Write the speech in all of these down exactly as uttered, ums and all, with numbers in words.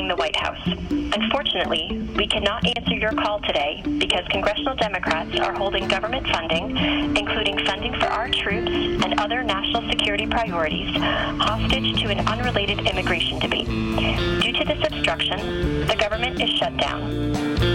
the White House. Unfortunately, we cannot answer your call today because congressional Democrats are holding government funding, including funding for our troops and other national security priorities, hostage to an unrelated immigration debate. Due to this obstruction, the government is shut down.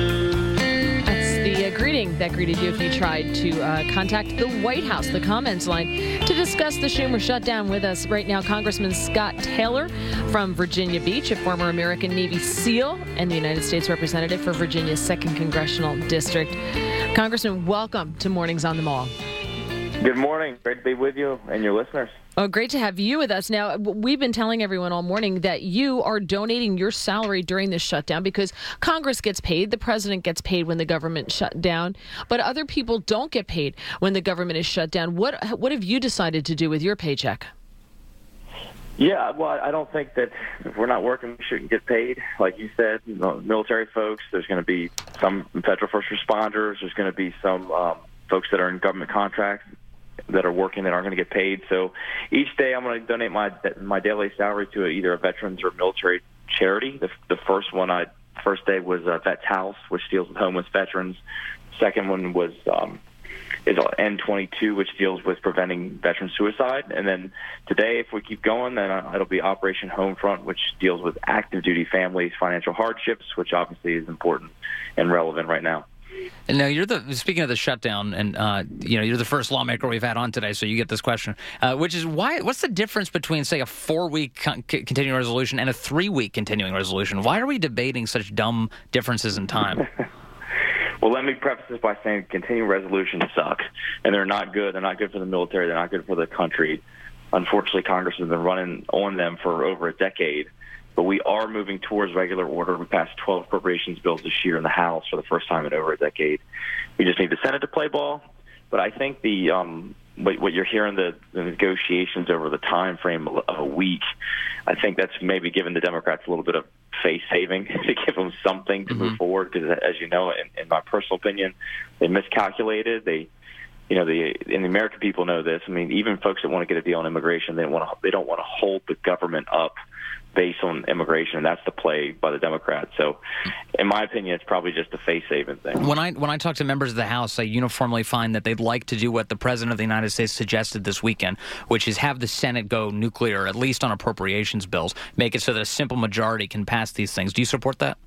The uh, greeting that greeted you if you tried to uh, contact the White House, the comments line, to discuss the Schumer shutdown. With us right now, Congressman Scott Taylor from Virginia Beach, a former American Navy SEAL and the United States Representative for Virginia's second Congressional District. Congressman, welcome to Mornings on the Mall. Good morning. Great to be with you and your listeners. Oh, great to have you with us. Now, we've been telling everyone all morning that you are donating your salary during this shutdown because Congress gets paid, the president gets paid when the government shut down, but other people don't get paid when the government is shut down. What what have you decided to do with your paycheck? Yeah, well, I don't think that if we're not working, we shouldn't get paid. Like you said, you know, military folks, there's going to be some federal first responders, there's going to be some um, folks that are in government contracts that are working that aren't going to get paid. So each day I'm going to donate my my daily salary to either a veterans or military charity. The, the first one, I first day was uh, Vets House, which deals with homeless veterans. Second one was um, is N twenty-two, which deals with preventing veteran suicide. And then today, if we keep going, then uh, it'll be Operation Homefront, which deals with active duty families' financial hardships, which obviously is important and relevant right now. And now you're the speaking of the shutdown, and uh, you know you're the first lawmaker we've had on today, so you get this question, uh, which is why? What's the difference between, say, a four-week con- continuing resolution and a three-week continuing resolution? Why are we debating such dumb differences in time? Well, let me preface this by saying continuing resolutions suck, and they're not good. They're not good for the military. They're not good for the country. Unfortunately, Congress has been running on them for over a decade. But we are moving towards regular order. We passed twelve appropriations bills this year in the House for the first time in over a decade. We just need the Senate to play ball. But I think the um, what, what you're hearing, the, the negotiations over the time frame of a week, I think that's maybe giving the Democrats a little bit of face saving to give them something to mm-hmm. move forward. Because as you know, in, in my personal opinion, they miscalculated. They You know, the and the American people know this. I mean, even folks that want to get a deal on immigration, they don't want to. They don't want to hold the government up based on immigration, and that's the play by the Democrats. So, in my opinion, it's probably just a face-saving thing. When I when I talk to members of the House, I uniformly find that they'd like to do what the President of the United States suggested this weekend, which is have the Senate go nuclear, at least on appropriations bills, make it so that a simple majority can pass these things. Do you support that?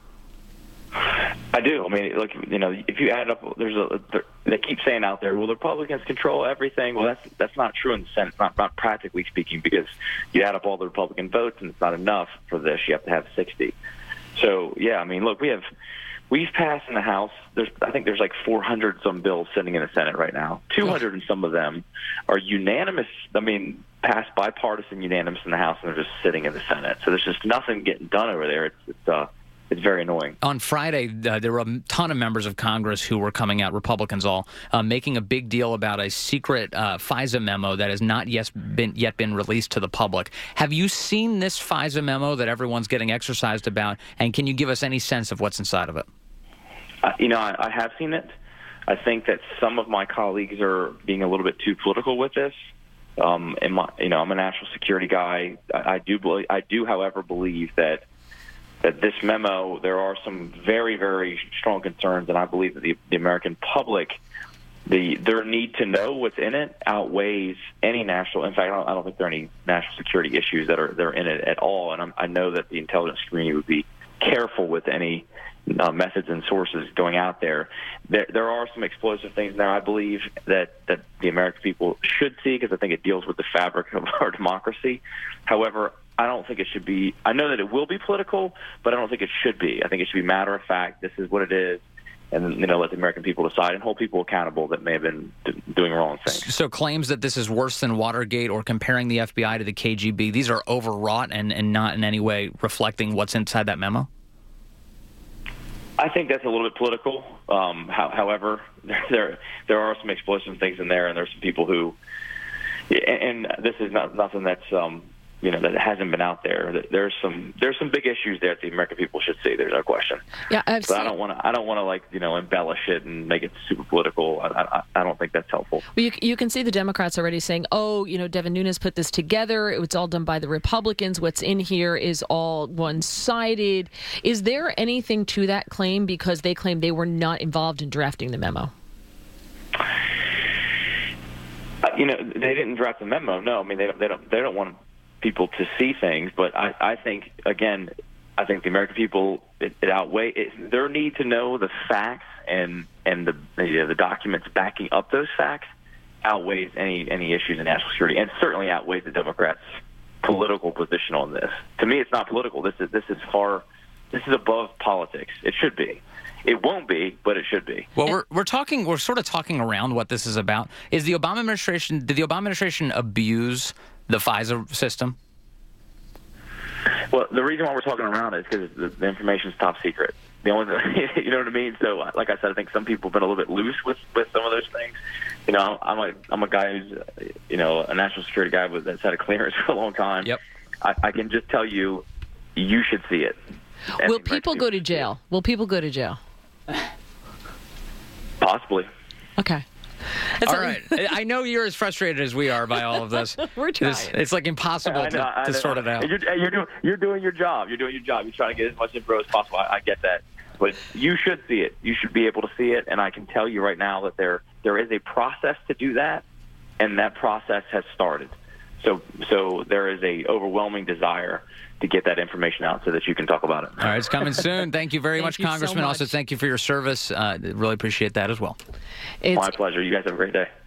I do. I mean, look, you know, if you add up, there's a they keep saying out there, well, the Republicans control everything. Well, that's that's not true in the Senate, not not practically speaking, because you add up all the Republican votes, and it's not enough for this. You have to have sixty. So, yeah, I mean, look, we have we've passed in the House. There's I think there's like four hundred some bills sitting in the Senate right now. two hundred and some of them are unanimous. I mean, passed bipartisan unanimous in the House, and they're just sitting in the Senate. So there's just nothing getting done over there. It's it's uh. It's very annoying. On Friday, uh, there were a ton of members of Congress who were coming out, Republicans all, uh, making a big deal about a secret uh, FISA memo that has not yet been, yet been released to the public. Have you seen this FISA memo that everyone's getting exercised about, and can you give us any sense of what's inside of it? Uh, you know, I, I have seen it. I think that some of my colleagues are being a little bit too political with this. Um, and my, you know, I'm a national security guy. I, I do, believe, I do, however, believe that that this memo, there are some very, very strong concerns, and I believe that the, the American public, the their need to know what's in it outweighs any national. In fact, I don't, I don't think there are any national security issues that are that are in it at all. And I'm, I know that the intelligence community would be careful with any uh, methods and sources going out there. There, there are some explosive things there. I believe that that the American people should see, because I think it deals with the fabric of our democracy. However, I don't think it should be. I know that it will be political, but I don't think it should be. I think it should be matter of fact. This is what it is, and you know, let the American people decide and hold people accountable that may have been d- doing wrong things. So claims that this is worse than Watergate or comparing the F B I to the K G B, these are overwrought and, and not in any way reflecting what's inside that memo? I think that's a little bit political. Um, how, however, there, there there are some explosive things in there, and there's some people who, and, and this is not nothing that's. Um, you know, that hasn't been out there. There's some there's some big issues there that the American people should see. There's no question. Yeah, I've but seen... I don't want to. I don't want to like you know embellish it and make it super political. I, I, I don't think that's helpful. Well, you you can see the Democrats already saying, "Oh, you know, Devin Nunes put this together. It was all done by the Republicans. What's in here is all one-sided." Is there anything to that claim? Because they claim they were not involved in drafting the memo. Uh, you know, they didn't draft the memo. No, I mean they don't. They don't. They don't want people to see things. But I, I think again, I think the American people it, it outweigh it, their need to know the facts and and the you know, the documents backing up those facts outweighs any any issues in national security, and certainly outweighs the Democrats' political position on this. To me, it's not political. This is this is far. This is above politics. It should be. It won't be, but it should be. Well, we're we're talking. We're sort of talking around what this is about. Is the Obama administration? Did the Obama administration abuse the FISA system? Well, the reason why we're talking around is because the, the information is top secret. The only, you know what I mean. So, like I said, I think some people have been a little bit loose with, with some of those things. You know, I'm a I'm a guy who's you know a national security guy with, that's had a clearance for a long time. Yep. I, I can just tell you, you should see it. Will people go to jail? Will people go to jail? Possibly. Okay. All right. I know you're as frustrated as we are by all of this. We're trying. It's, it's like impossible I know, to, I to know. sort it out. You're, you're, doing, you're doing your job. You're doing your job. You're trying to get as much info as possible. I, I get that. But you should see it. You should be able to see it. And I can tell you right now that there there is a process to do that, and that process has started. So so there is a overwhelming desire to get that information out so that you can talk about it. All right, it's coming soon. Thank you very thank much, you Congressman. So much. Also, thank you for your service. Uh, really appreciate that as well. It's, My pleasure. You guys have a great day.